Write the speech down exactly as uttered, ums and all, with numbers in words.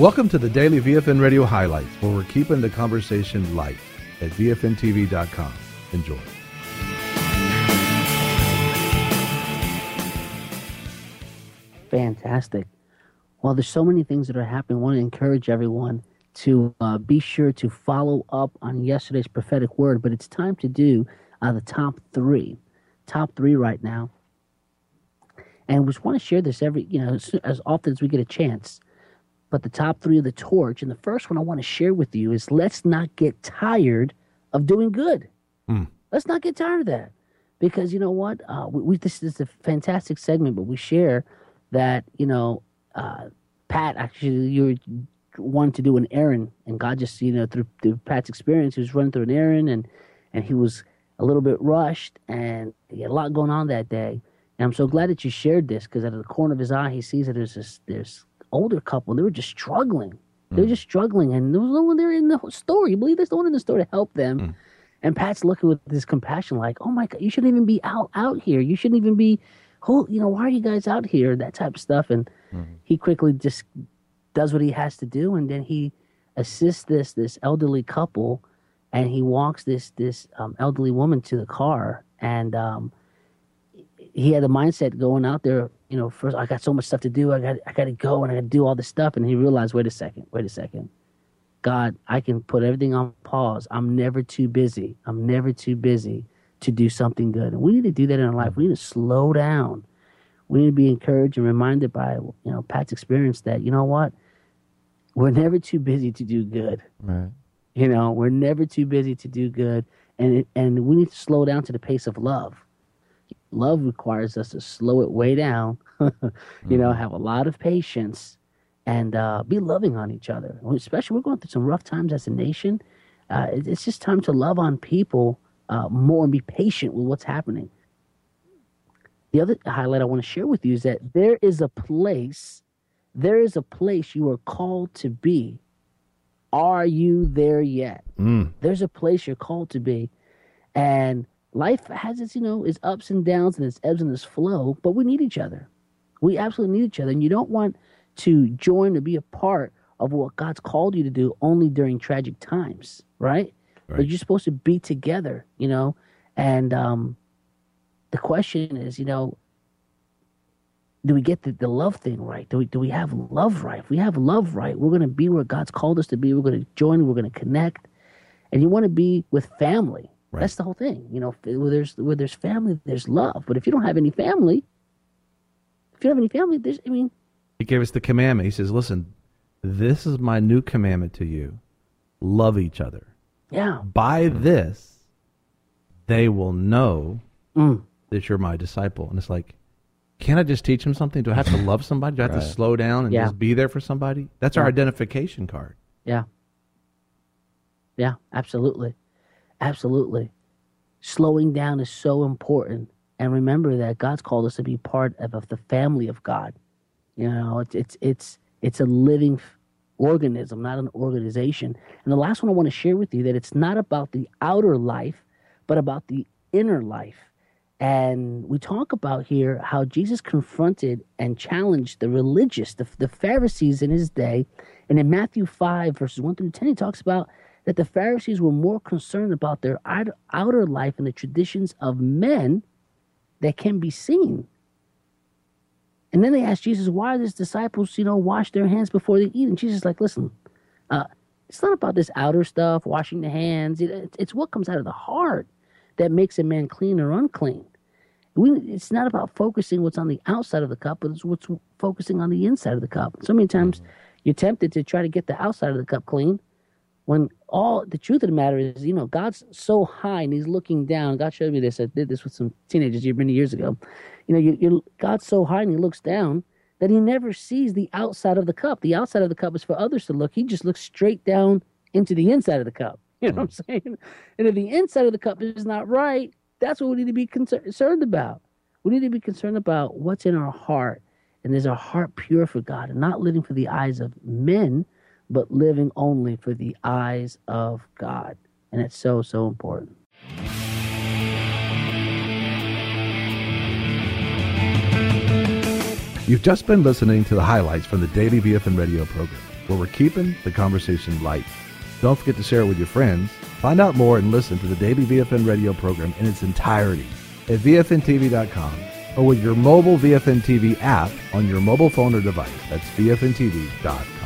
Welcome to the Daily V F N Radio Highlights, where we're keeping the conversation light at V F N T V dot com. Enjoy. Fantastic. Well, there's so many things that are happening. I want to encourage everyone to uh, be sure to follow up on yesterday's prophetic word, but it's time to do uh, the top three. Top three right now. And we just want to share this every, you know, as, as often as we get a chance. But the top three of the torch, and the first one I want to share with you is let's not get tired of doing good. Mm. Let's not get tired of that. Because you know what? Uh, we, we This is a fantastic segment, but we share that, you know, uh, Pat, actually, you wanted to do an errand, and God just, you know, through, through Pat's experience, he was running through an errand, and, and he was a little bit rushed, and he had a lot going on that day. And I'm so glad that you shared this, because out of the corner of his eye, he sees that there's this there's older couple, and they were just struggling. They were just struggling, and there was no one there in the store. You believe there's no one in the store to help them. Mm. And Pat's looking with this compassion, like, "Oh my God, you shouldn't even be out out here. You shouldn't even be, who, you know, why are you guys out here?" That type of stuff. And mm-hmm. he quickly just does what he has to do, and then he assists this this elderly couple, and he walks this this um, elderly woman to the car, and um, he had the mindset going out there. You know, first, I got so much stuff to do. I got, I got to go, and I got to do all this stuff. And he realized, wait a second, wait a second. God, I can put everything on pause. I'm never too busy. I'm never too busy to do something good. And we need to do that in our life. We need to slow down. We need to be encouraged and reminded by, you know, Pat's experience that, you know what? We're never too busy to do good. Right. You know, we're never too busy to do good. And it, and we need to slow down to the pace of love. Love requires us to slow it way down, you mm-hmm. know, have a lot of patience, and uh, be loving on each other. Especially, we're going through some rough times as a nation. Uh, it, it's just time to love on people uh, more and be patient with what's happening. The other highlight I want to share with you is that there is a place, there is a place you are called to be. Are you there yet? Mm. There's a place you're called to be, and life has its, you know, its ups and downs and its ebbs and its flow, but we need each other. We absolutely need each other. And you don't want to join or be a part of what God's called you to do only during tragic times, right? Right. But you're supposed to be together, you know? And um, the question is, you know, do we get the, the love thing right? Do we, do we have love right? If we have love right, we're going to be where God's called us to be. We're going to join, we're going to connect. And you want to be with family. Right. That's the whole thing. You know, where there's where there's family, there's love. But if you don't have any family, if you don't have any family, there's, I mean. He gave us the commandment. He says, listen, this is my new commandment to you. Love each other. Yeah. By this, they will know mm. that you're my disciple. And it's like, can't I just teach them something? Do I have to love somebody? Do I have right. to slow down and yeah. just be there for somebody? That's yeah. our identification card. Yeah. Yeah, absolutely. Absolutely. Slowing down is so important. And remember that God's called us to be part of, of the family of God. You know, it's it's it's it's a living organism, not an organization. And the last one I want to share with you, that it's not about the outer life, but about the inner life. And we talk about here how Jesus confronted and challenged the religious, the, the Pharisees in his day. And in Matthew five, verses one through ten, he talks about that the Pharisees were more concerned about their outer life and the traditions of men that can be seen. And then they asked Jesus, why do his disciples, you know, wash their hands before they eat? And Jesus is like, listen, uh, it's not about this outer stuff, washing the hands. It, it's what comes out of the heart that makes a man clean or unclean. We, it's not about focusing what's on the outside of the cup, but it's what's focusing on the inside of the cup. So many times mm-hmm. you're tempted to try to get the outside of the cup clean, when all the truth of the matter is, you know, God's so high and he's looking down. God showed me this. I did this with some teenagers many years ago. You know, you, you, God's so high and he looks down that he never sees the outside of the cup. The outside of the cup is for others to look. He just looks straight down into the inside of the cup. You know what I'm saying? And if the inside of the cup is not right, that's what we need to be concerned about. We need to be concerned about what's in our heart. And is our heart pure for God and not living for the eyes of men, but living only for the eyes of God. And it's so, so important. You've just been listening to the highlights from the Daily V F N Radio program. where we're keeping the conversation light. Don't forget to share it with your friends. Find out more and listen to the daily V F N radio program in its entirety at V F N T V dot com or with your mobile V F N T V app on your mobile phone or device. That's V F N T V dot com.